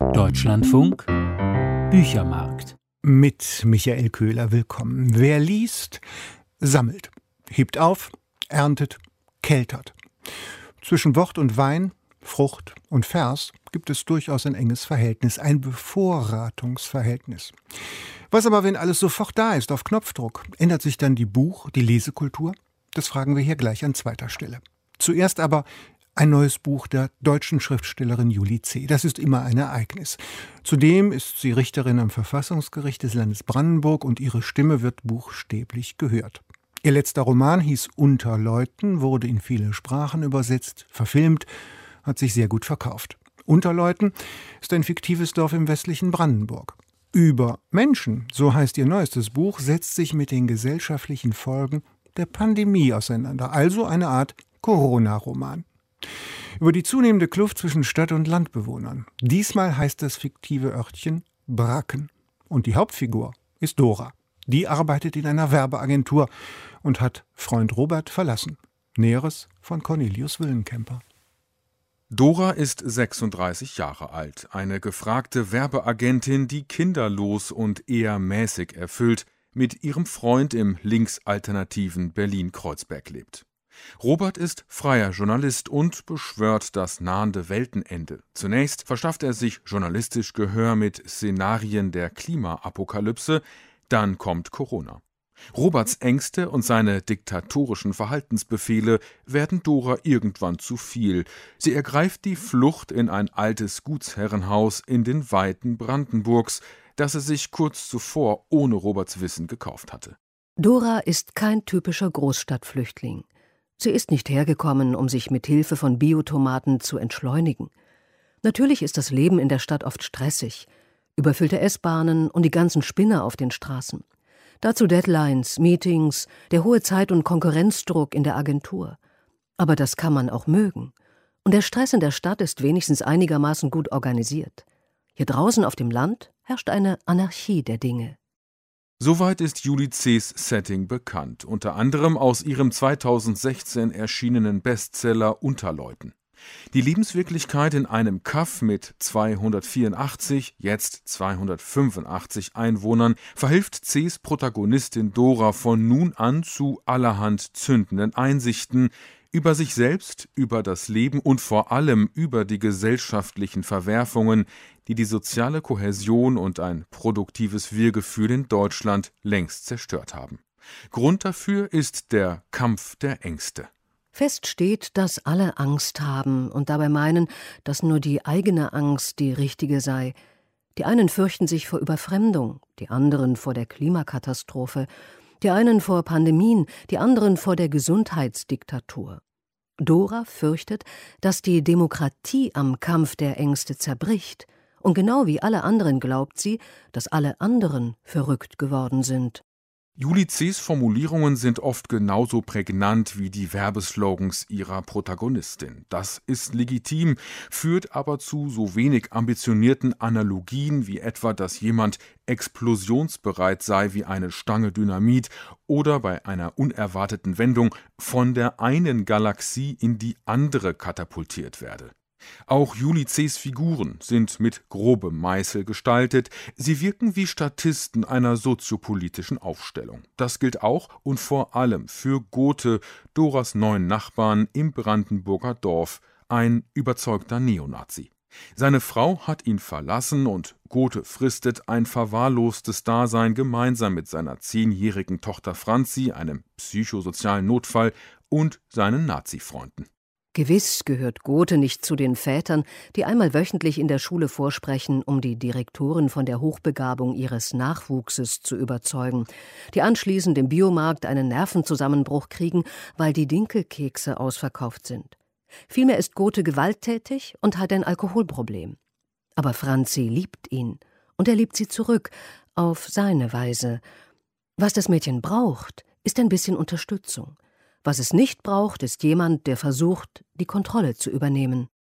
Deutschlandfunk Büchermarkt. Mit Michael Köhler willkommen. Wer liest, sammelt, hebt auf, erntet, keltert. Zwischen Wort und Wein, Frucht und Vers gibt es durchaus ein enges Verhältnis, ein Bevorratungsverhältnis. Was aber, wenn alles sofort da ist, auf Knopfdruck? Ändert sich dann die Lesekultur? Das fragen wir hier gleich an zweiter Stelle. Zuerst aber ein neues Buch der deutschen Schriftstellerin Julie C. Das ist immer ein Ereignis. Zudem ist sie Richterin am Verfassungsgericht des Landes Brandenburg und ihre Stimme wird buchstäblich gehört. Ihr letzter Roman hieß Unter Leuten, wurde in viele Sprachen übersetzt, verfilmt, hat sich sehr gut verkauft. Unter Leuten ist ein fiktives Dorf im westlichen Brandenburg. Über Menschen, so heißt ihr neuestes Buch, setzt sich mit den gesellschaftlichen Folgen der Pandemie auseinander, also eine Art Corona-Roman. Über die zunehmende Kluft zwischen Stadt- und Landbewohnern. Diesmal heißt das fiktive Örtchen Bracken. Und die Hauptfigur ist Dora. Die arbeitet in einer Werbeagentur und hat Freund Robert verlassen. Näheres von Cornelius Willenkemper. Dora ist 36 Jahre alt, eine gefragte Werbeagentin, die kinderlos und eher mäßig erfüllt mit ihrem Freund im linksalternativen Berlin-Kreuzberg lebt. Robert ist freier Journalist und beschwört das nahende Weltenende. Zunächst verschafft er sich journalistisch Gehör mit Szenarien der Klimaapokalypse, dann kommt Corona. Roberts Ängste und seine diktatorischen Verhaltensbefehle werden Dora irgendwann zu viel. Sie ergreift die Flucht in ein altes Gutsherrenhaus in den Weiten Brandenburgs, das sie sich kurz zuvor ohne Roberts Wissen gekauft hatte. Dora ist kein typischer Großstadtflüchtling. Sie ist nicht hergekommen, um sich mit Hilfe von Biotomaten zu entschleunigen. Natürlich ist das Leben in der Stadt oft stressig. Überfüllte S-Bahnen und die ganzen Spinner auf den Straßen. Dazu Deadlines, Meetings, der hohe Zeit- und Konkurrenzdruck in der Agentur. Aber das kann man auch mögen. Und der Stress in der Stadt ist wenigstens einigermaßen gut organisiert. Hier draußen auf dem Land herrscht eine Anarchie der Dinge. Soweit ist Julie C.'s Setting bekannt, unter anderem aus ihrem 2016 erschienenen Bestseller Unter Leuten. Die Lebenswirklichkeit in einem Kaff mit 284, jetzt 285 Einwohnern verhilft C.'s Protagonistin Dora von nun an zu allerhand zündenden Einsichten über sich selbst, über das Leben und vor allem über die gesellschaftlichen Verwerfungen, die die soziale Kohäsion und ein produktives Wir-Gefühl in Deutschland längst zerstört haben. Grund dafür ist der Kampf der Ängste. Fest steht, dass alle Angst haben und dabei meinen, dass nur die eigene Angst die richtige sei. Die einen fürchten sich vor Überfremdung, die anderen vor der Klimakatastrophe, die einen vor Pandemien, die anderen vor der Gesundheitsdiktatur. Dora fürchtet, dass die Demokratie am Kampf der Ängste zerbricht. Und genau wie alle anderen glaubt sie, dass alle anderen verrückt geworden sind. Julie C.'s Formulierungen sind oft genauso prägnant wie die Werbeslogans ihrer Protagonistin. Das ist legitim, führt aber zu so wenig ambitionierten Analogien wie etwa, dass jemand explosionsbereit sei wie eine Stange Dynamit oder bei einer unerwarteten Wendung von der einen Galaxie in die andere katapultiert werde. Auch Julie C.'s Figuren sind mit grobem Meißel gestaltet, sie wirken wie Statisten einer soziopolitischen Aufstellung. Das gilt auch und vor allem für Gothe, Doras neuen Nachbarn im Brandenburger Dorf, ein überzeugter Neonazi. Seine Frau hat ihn verlassen und Gothe fristet ein verwahrlostes Dasein gemeinsam mit seiner 10-jährigen Tochter Franzi, einem psychosozialen Notfall, und seinen Nazi-Freunden. Gewiss gehört Gothe nicht zu den Vätern, die einmal wöchentlich in der Schule vorsprechen, um die Direktoren von der Hochbegabung ihres Nachwuchses zu überzeugen, die anschließend im Biomarkt einen Nervenzusammenbruch kriegen, weil die Dinkelkekse ausverkauft sind. Vielmehr ist Gothe gewalttätig und hat ein Alkoholproblem. Aber Franzi liebt ihn und er liebt sie zurück, auf seine Weise. Was das Mädchen braucht, ist ein bisschen Unterstützung. Was es nicht braucht, ist jemand, der versucht, die Kontrolle zu übernehmen.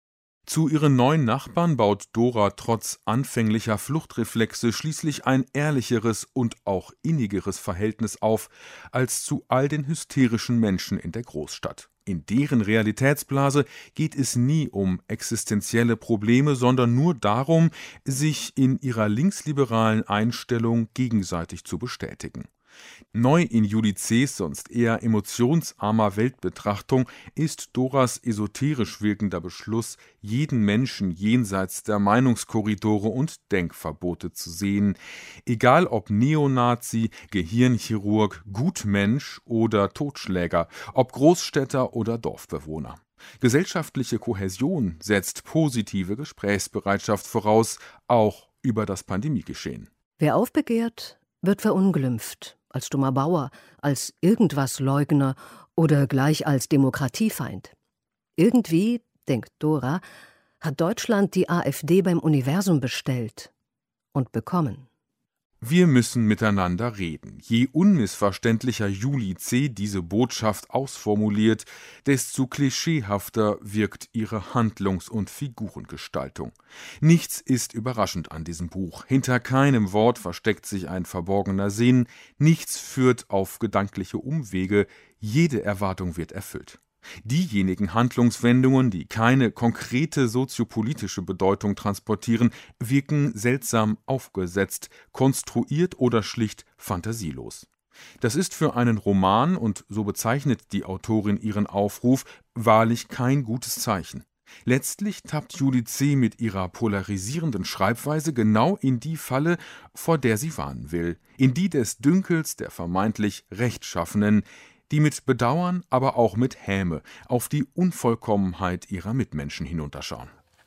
Zu ihren neuen Nachbarn baut Dora trotz anfänglicher Fluchtreflexe schließlich ein ehrlicheres und auch innigeres Verhältnis auf als zu all den hysterischen Menschen in der Großstadt. In deren Realitätsblase geht es nie um existenzielle Probleme, sondern nur darum, sich in ihrer linksliberalen Einstellung gegenseitig zu bestätigen. Neu in Julie C.'s sonst eher emotionsarmer Weltbetrachtung ist Doras esoterisch wirkender Beschluss, jeden Menschen jenseits der Meinungskorridore und Denkverbote zu sehen, egal ob Neonazi, Gehirnchirurg, Gutmensch oder Totschläger, ob Großstädter oder Dorfbewohner. Gesellschaftliche Kohäsion setzt positive Gesprächsbereitschaft voraus, auch über das Pandemiegeschehen. Wer aufbegehrt, wird verunglimpft, als dummer Bauer, als Irgendwas-Leugner oder gleich als Demokratiefeind. Irgendwie, denkt Dora, hat Deutschland die AfD beim Universum bestellt und bekommen. Wir müssen miteinander reden. Je unmissverständlicher Julie C. diese Botschaft ausformuliert, desto klischeehafter wirkt ihre Handlungs- und Figurengestaltung. Nichts ist überraschend an diesem Buch. Hinter keinem Wort versteckt sich ein verborgener Sinn. Nichts führt auf gedankliche Umwege. Jede Erwartung wird erfüllt. Diejenigen Handlungswendungen, die keine konkrete soziopolitische Bedeutung transportieren, wirken seltsam aufgesetzt, konstruiert oder schlicht fantasielos. Das ist für einen Roman, und so bezeichnet die Autorin ihren Aufruf, wahrlich kein gutes Zeichen. Letztlich tappt Julie C. mit ihrer polarisierenden Schreibweise genau in die Falle, vor der sie warnen will, in die des Dünkels der vermeintlich Rechtschaffenen, die mit Bedauern, aber auch mit Häme auf die Unvollkommenheit ihrer Mitmenschen hinunterschauen.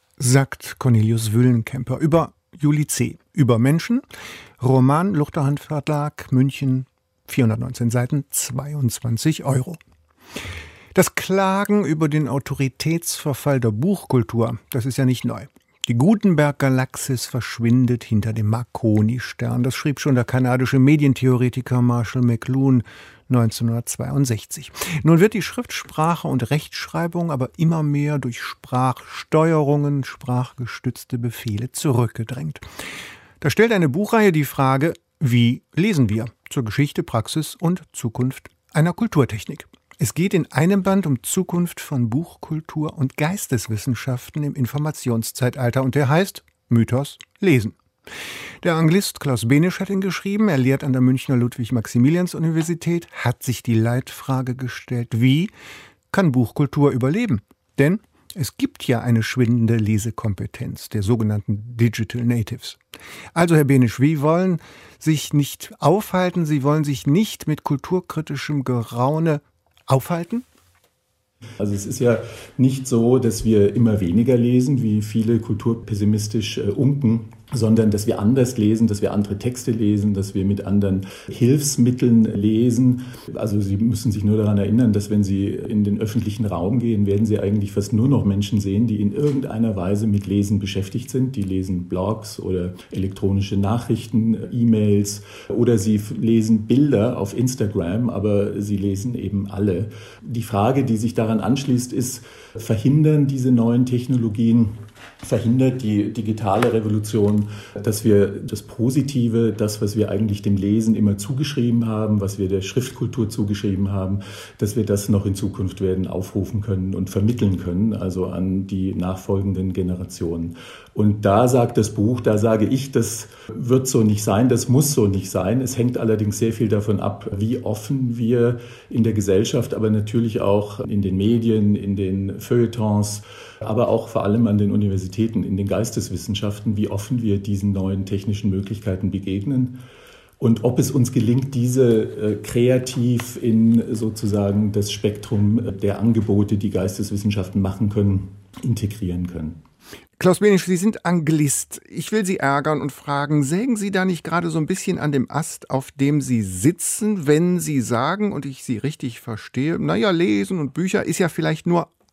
Sagt Cornelius Wüllenkemper über Julie C. Über Menschen, Roman, Luchterhand Verlag, München, 419 Seiten, 22 €. Das Klagen über den Autoritätsverfall der Buchkultur, das ist ja nicht neu. Die Gutenberg-Galaxis verschwindet hinter dem Marconi-Stern. Das schrieb schon der kanadische Medientheoretiker Marshall McLuhan 1962. Nun wird die Schriftsprache und Rechtschreibung aber immer mehr durch Sprachsteuerungen, sprachgestützte Befehle zurückgedrängt. Da stellt eine Buchreihe die Frage, wie lesen wir zur Geschichte, Praxis und Zukunft einer Kulturtechnik. Es geht in einem Band um Zukunft von Buchkultur und Geisteswissenschaften im Informationszeitalter und der heißt Mythos Lesen. Der Anglist Klaus Benisch hat ihn geschrieben, er lehrt an der Münchner Ludwig-Maximilians-Universität, hat sich die Leitfrage gestellt, wie kann Buchkultur überleben? Denn es gibt ja eine schwindende Lesekompetenz der sogenannten Digital Natives. Also Herr Benisch, wie wollen sich nicht aufhalten, Sie wollen sich nicht mit kulturkritischem Geraune aufhalten? Also es ist ja nicht so, dass wir immer weniger lesen, wie viele kulturpessimistisch unken, sondern dass wir anders lesen, dass wir andere Texte lesen, dass wir mit anderen Hilfsmitteln lesen. Also Sie müssen sich nur daran erinnern, dass wenn Sie in den öffentlichen Raum gehen, werden Sie eigentlich fast nur noch Menschen sehen, die in irgendeiner Weise mit Lesen beschäftigt sind. Die lesen Blogs oder elektronische Nachrichten, E-Mails oder sie lesen Bilder auf Instagram, aber sie lesen eben alle. Die Frage, die sich daran anschließt, ist, verhindern diese neuen Technologien, verhindert die digitale Revolution, dass wir das Positive, das, was wir eigentlich dem Lesen immer zugeschrieben haben, was wir der Schriftkultur zugeschrieben haben, dass wir das noch in Zukunft werden aufrufen können und vermitteln können, also an die nachfolgenden Generationen. Und da sagt das Buch, da sage ich, das wird so nicht sein, das muss so nicht sein. Es hängt allerdings sehr viel davon ab, wie offen wir in der Gesellschaft, aber natürlich auch in den Medien, in den Feuilletons, aber auch vor allem an den Universitäten, in den Geisteswissenschaften, wie offen wir diesen neuen technischen Möglichkeiten begegnen und ob es uns gelingt, diese kreativ in sozusagen das Spektrum der Angebote, die Geisteswissenschaften machen können, integrieren können. Klaus Benisch, Sie sind Anglist. Ich will Sie ärgern und fragen, sägen Sie da nicht gerade so ein bisschen an dem Ast, auf dem Sie sitzen, wenn Sie sagen, und ich Sie richtig verstehe, naja, Lesen und Bücher ist ja vielleicht nur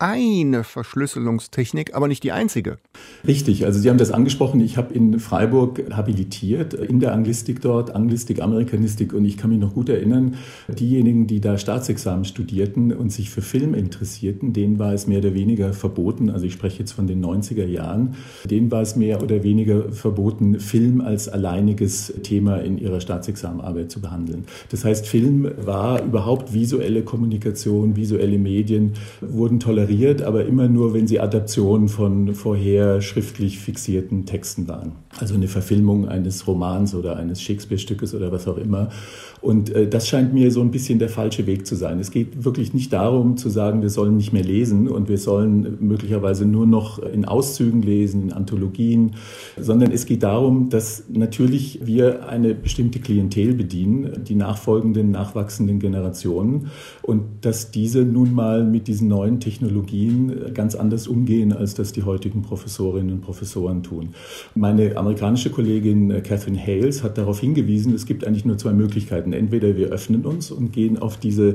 eine Verschlüsselungstechnik, aber nicht die einzige. Richtig, also Sie haben das angesprochen. Ich habe in Freiburg habilitiert, in der Anglistik dort, Anglistik, Amerikanistik. Und ich kann mich noch gut erinnern, diejenigen, die da Staatsexamen studierten und sich für Film interessierten, denen war es mehr oder weniger verboten, also ich spreche jetzt von den 90er Jahren, denen war es mehr oder weniger verboten, Film als alleiniges Thema in ihrer Staatsexamenarbeit zu behandeln. Das heißt, Film war überhaupt visuelle Kommunikation, visuelle Medien wurden toleriert, aber immer nur, wenn sie Adaptionen von vorher schriftlich fixierten Texten waren. Also eine Verfilmung eines Romans oder eines Shakespeare-Stückes oder was auch immer. Und das scheint mir so ein bisschen der falsche Weg zu sein. Es geht wirklich nicht darum zu sagen, wir sollen nicht mehr lesen und wir sollen möglicherweise nur noch in Auszügen lesen, in Anthologien, sondern es geht darum, dass natürlich wir eine bestimmte Klientel bedienen, die nachwachsenden Generationen, und dass diese nun mal mit diesen neuen Technologien ganz anders umgehen, als das die heutigen Professorinnen und Professoren tun. Meine amerikanische Kollegin Catherine Hales hat darauf hingewiesen, es gibt eigentlich nur zwei Möglichkeiten. Entweder wir öffnen uns und gehen auf diese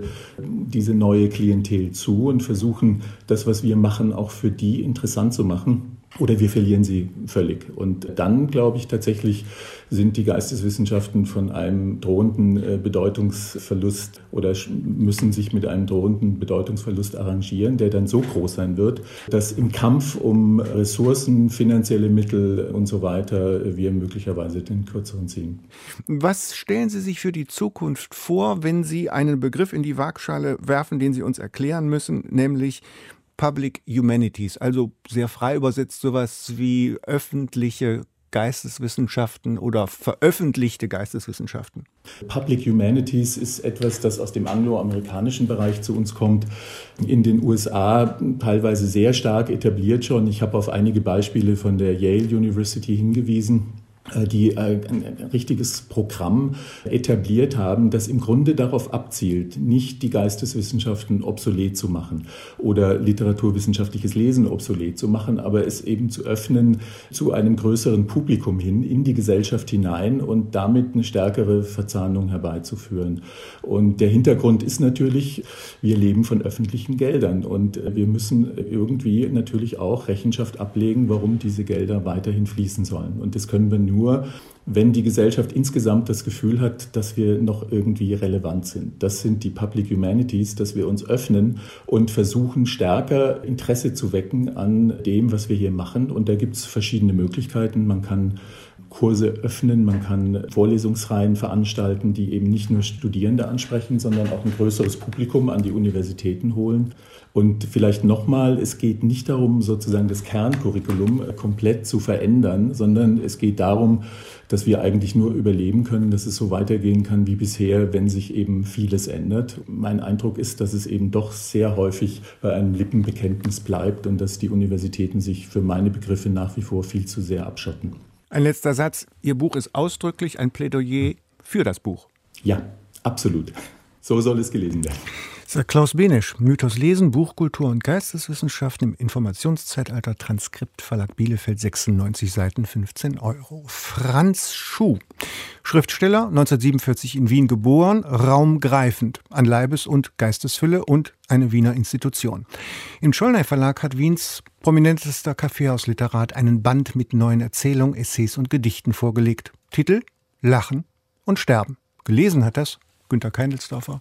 neue Klientel zu und versuchen, das, was wir machen, auch für die interessant zu machen. Oder wir verlieren sie völlig. Und dann, glaube ich, tatsächlich sind die Geisteswissenschaften von einem drohenden Bedeutungsverlust oder müssen sich mit einem drohenden Bedeutungsverlust arrangieren, der dann so groß sein wird, dass im Kampf um Ressourcen, finanzielle Mittel und so weiter wir möglicherweise den Kürzeren ziehen. Was stellen Sie sich für die Zukunft vor, wenn Sie einen Begriff in die Waagschale werfen, den Sie uns erklären müssen, nämlich Public Humanities, also sehr frei übersetzt sowas wie öffentliche Geisteswissenschaften oder veröffentlichte Geisteswissenschaften? Public Humanities ist etwas, das aus dem angloamerikanischen Bereich zu uns kommt, in den USA teilweise sehr stark etabliert schon. Ich habe auf einige Beispiele von der Yale University hingewiesen, die ein richtiges Programm etabliert haben, das im Grunde darauf abzielt, nicht die Geisteswissenschaften obsolet zu machen oder literaturwissenschaftliches Lesen obsolet zu machen, aber es eben zu öffnen zu einem größeren Publikum hin, in die Gesellschaft hinein und damit eine stärkere Verzahnung herbeizuführen. Und der Hintergrund ist natürlich, wir leben von öffentlichen Geldern und wir müssen irgendwie natürlich auch Rechenschaft ablegen, warum diese Gelder weiterhin fließen sollen. Und das können wir nur, wenn die Gesellschaft insgesamt das Gefühl hat, dass wir noch irgendwie relevant sind. Das sind die Public Humanities, dass wir uns öffnen und versuchen, stärker Interesse zu wecken an dem, was wir hier machen. Und da gibt es verschiedene Möglichkeiten. Man kann Kurse öffnen, man kann Vorlesungsreihen veranstalten, die eben nicht nur Studierende ansprechen, sondern auch ein größeres Publikum an die Universitäten holen. Und vielleicht nochmal, es geht nicht darum, sozusagen das Kerncurriculum komplett zu verändern, sondern es geht darum, dass wir eigentlich nur überleben können, dass es so weitergehen kann wie bisher, wenn sich eben vieles ändert. Mein Eindruck ist, dass es eben doch sehr häufig bei einem Lippenbekenntnis bleibt und dass die Universitäten sich für meine Begriffe nach wie vor viel zu sehr abschotten. Ein letzter Satz. Ihr Buch ist ausdrücklich ein Plädoyer für das Buch. Ja, absolut. So soll es gelesen werden. Klaus Benesch, Mythos lesen, Buchkultur und Geisteswissenschaften im Informationszeitalter, Transkript, Verlag Bielefeld, 96 Seiten, 15 €. Franz Schuh, Schriftsteller, 1947 in Wien geboren, raumgreifend, an Leibes- und Geistesfülle und eine Wiener Institution. Im Schollnay Verlag hat Wiens prominentester Kaffeehausliterat einen Band mit neuen Erzählungen, Essays und Gedichten vorgelegt. Titel: Lachen und Sterben. Gelesen hat das Günter Keindelsdorfer.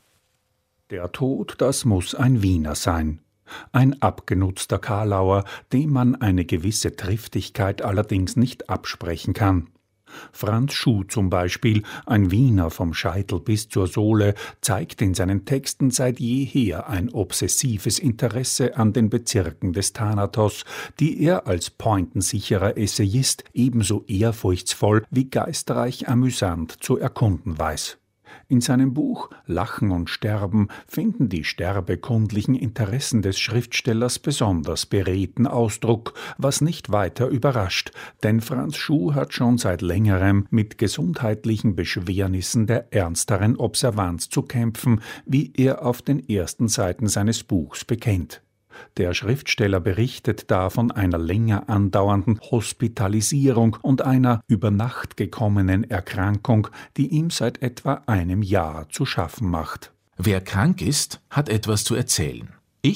Der Tod, das muss ein Wiener sein. Ein abgenutzter Kalauer, dem man eine gewisse Triftigkeit allerdings nicht absprechen kann. Franz Schuh zum Beispiel, ein Wiener vom Scheitel bis zur Sohle, zeigt in seinen Texten seit jeher ein obsessives Interesse an den Bezirken des Thanatos, die er als pointensicherer Essayist ebenso ehrfurchtsvoll wie geistreich amüsant zu erkunden weiß. In seinem Buch Lachen und Sterben finden die sterbekundlichen Interessen des Schriftstellers besonders beredten Ausdruck, was nicht weiter überrascht, denn Franz Schuh hat schon seit längerem mit gesundheitlichen Beschwernissen der ernsteren Observanz zu kämpfen, wie er auf den ersten Seiten seines Buchs bekennt. Der Schriftsteller berichtet da von einer länger andauernden Hospitalisierung und einer über Nacht gekommenen Erkrankung, die ihm seit etwa einem Jahr zu schaffen macht. Wer krank ist, hat etwas zu erzählen. Ich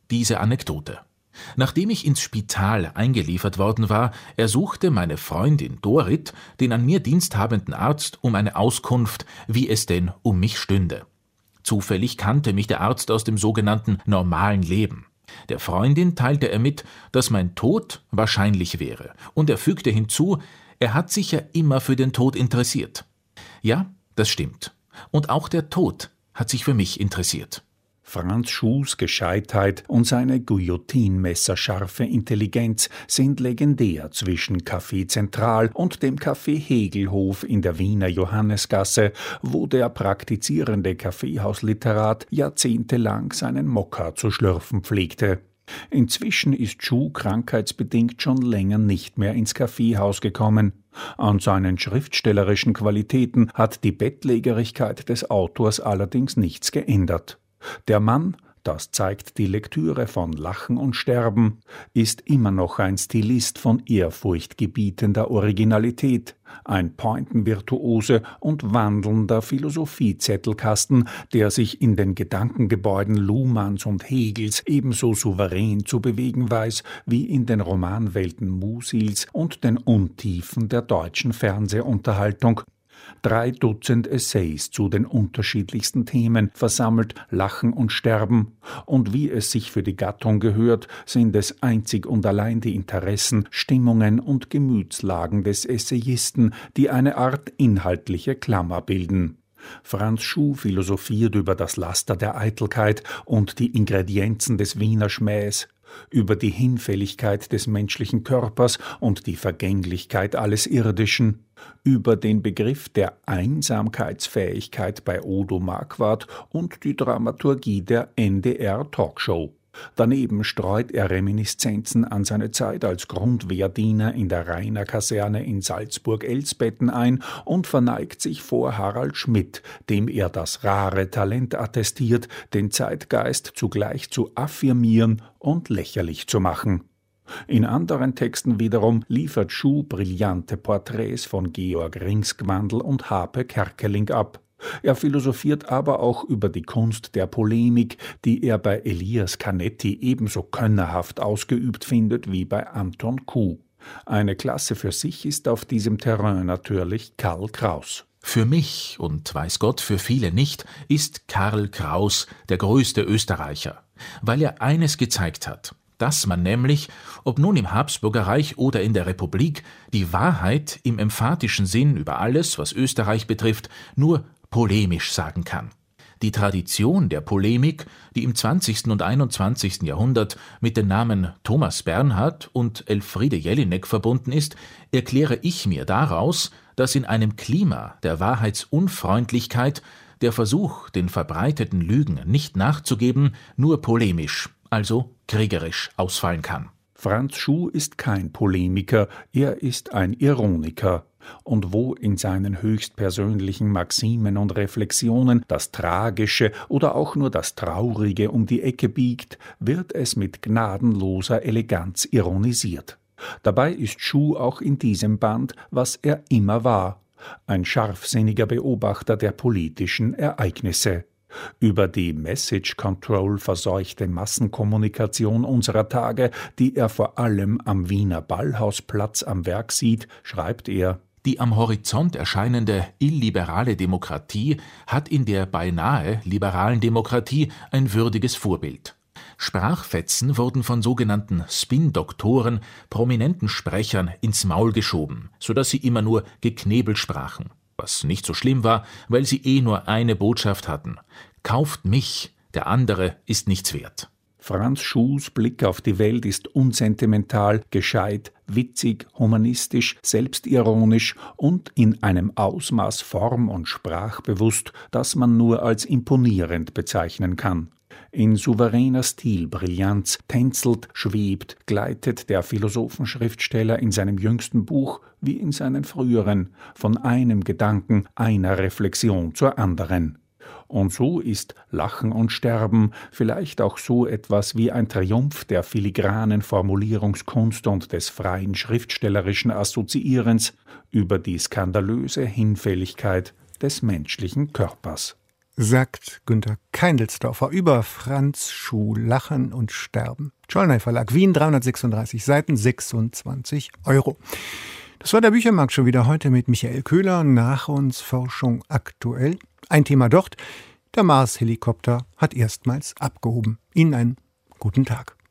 diese Anekdote. Nachdem ich ins Spital eingeliefert worden war, ersuchte meine Freundin Dorit den an mir diensthabenden Arzt um eine Auskunft, wie es denn um mich stünde. Zufällig kannte mich der Arzt aus dem sogenannten normalen Leben. Der Freundin teilte er mit, dass mein Tod wahrscheinlich wäre, und er fügte hinzu, er hat sich ja immer für den Tod interessiert. Ja, das stimmt. Und auch der Tod hat sich für mich interessiert. Franz Schuhs Gescheitheit und seine guillotinmesserscharfe Intelligenz sind legendär zwischen Café Zentral und dem Café Hegelhof in der Wiener Johannesgasse, wo der praktizierende Kaffeehausliterat jahrzehntelang seinen Mokka zu schlürfen pflegte. Inzwischen ist Schuh krankheitsbedingt schon länger nicht mehr ins Kaffeehaus gekommen. An seinen schriftstellerischen Qualitäten hat die Bettlägerigkeit des Autors allerdings nichts geändert. Der Mann, das zeigt die Lektüre von Lachen und Sterben, ist immer noch ein Stilist von ehrfurchtgebietender Originalität, ein Pointenvirtuose und wandelnder Philosophiezettelkasten, der sich in den Gedankengebäuden Luhmanns und Hegels ebenso souverän zu bewegen weiß wie in den Romanwelten Musils und den Untiefen der deutschen Fernsehunterhaltung. 3 Dutzend Essays zu den unterschiedlichsten Themen versammelt, Lachen und Sterben, und wie es sich für die Gattung gehört, sind es einzig und allein die Interessen, Stimmungen und Gemütslagen des Essayisten, die eine Art inhaltliche Klammer bilden. Franz Schuh philosophiert über das Laster der Eitelkeit und die Ingredienzen des Wiener Schmähs, über die Hinfälligkeit des menschlichen Körpers und die Vergänglichkeit alles Irdischen, über den Begriff der Einsamkeitsfähigkeit bei Odo Marquardt und die Dramaturgie der NDR-Talkshow. Daneben streut er Reminiszenzen an seine Zeit als Grundwehrdiener in der Rainer-Kaserne in Salzburg-Elsbetten ein und verneigt sich vor Harald Schmidt, dem er das rare Talent attestiert, den Zeitgeist zugleich zu affirmieren und lächerlich zu machen. In anderen Texten wiederum liefert Schuh brillante Porträts von Georg Ringsgwandl und Hape Kerkeling ab. Er philosophiert aber auch über die Kunst der Polemik, die er bei Elias Canetti ebenso könnerhaft ausgeübt findet wie bei Anton Kuh. Eine Klasse für sich ist auf diesem Terrain natürlich Karl Kraus. Für mich, und weiß Gott für viele nicht, ist Karl Kraus der größte Österreicher, weil er eines gezeigt hat, dass man nämlich, ob nun im Habsburgerreich oder in der Republik, die Wahrheit im emphatischen Sinn über alles, was Österreich betrifft, nur polemisch sagen kann. Die Tradition der Polemik, die im 20. und 21. Jahrhundert mit den Namen Thomas Bernhard und Elfriede Jelinek verbunden ist, erkläre ich mir daraus, dass in einem Klima der Wahrheitsunfreundlichkeit der Versuch, den verbreiteten Lügen nicht nachzugeben, nur polemisch, also kriegerisch ausfallen kann. Franz Schuh ist kein Polemiker, er ist ein Ironiker. Und wo in seinen höchstpersönlichen Maximen und Reflexionen das Tragische oder auch nur das Traurige um die Ecke biegt, wird es mit gnadenloser Eleganz ironisiert. Dabei ist Schuh auch in diesem Band, was er immer war, ein scharfsinniger Beobachter der politischen Ereignisse. Über die Message-Control-verseuchte Massenkommunikation unserer Tage, die er vor allem am Wiener Ballhausplatz am Werk sieht, schreibt er: Die am Horizont erscheinende illiberale Demokratie hat in der beinahe liberalen Demokratie ein würdiges Vorbild. Sprachfetzen wurden von sogenannten Spin-Doktoren, prominenten Sprechern, ins Maul geschoben, sodass sie immer nur geknebelt sprachen. Was nicht so schlimm war, weil sie nur eine Botschaft hatten: Kauft mich, der andere ist nichts wert. Franz Schuhs Blick auf die Welt ist unsentimental, gescheit, witzig, humanistisch, selbstironisch und in einem Ausmaß form- und sprachbewusst, das man nur als imponierend bezeichnen kann. In souveräner Stilbrillanz tänzelt, schwebt, gleitet der Philosophenschriftsteller in seinem jüngsten Buch, wie in seinen früheren, von einem Gedanken, einer Reflexion zur anderen. Und so ist Lachen und Sterben vielleicht auch so etwas wie ein Triumph der filigranen Formulierungskunst und des freien schriftstellerischen Assoziierens über die skandalöse Hinfälligkeit des menschlichen Körpers. sagt Günter Keindelsdorfer über Franz Schuh, Lachen und Sterben. Schollnay Verlag, Wien, 336 Seiten, 26 €. Das war der Büchermarkt schon wieder heute mit Michael Köhler. Nach uns Forschung aktuell. Ein Thema dort: der Mars-Helikopter hat erstmals abgehoben. Ihnen einen guten Tag.